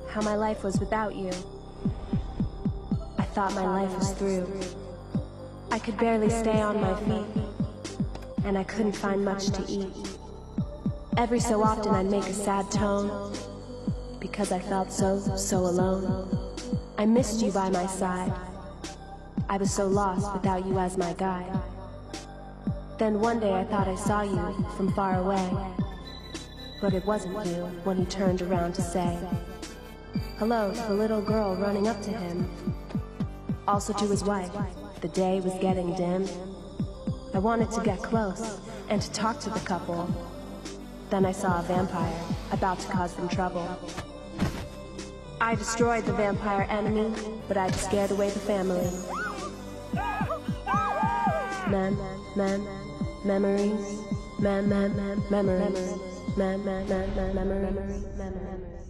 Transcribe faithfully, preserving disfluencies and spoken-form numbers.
how my life was without you. I thought my life was through. I could barely stay on my feet, and I couldn't find much to eat. Every so often I'd make a sad tone, because I felt so, so alone. I missed you by my side. I was so lost without you as my guide. Then one day I thought I saw you from far away, but it wasn't you when he turned around to say hello to the little girl running up to him, also to his wife. The day was getting dim. I wanted to get close and to talk to the couple. Then I saw a vampire about to cause them trouble. I destroyed the vampire enemy, but I just scared away the family. Mem, mem, memories, mem, mem, mem, memories, mem, mem, mem, memories, memories.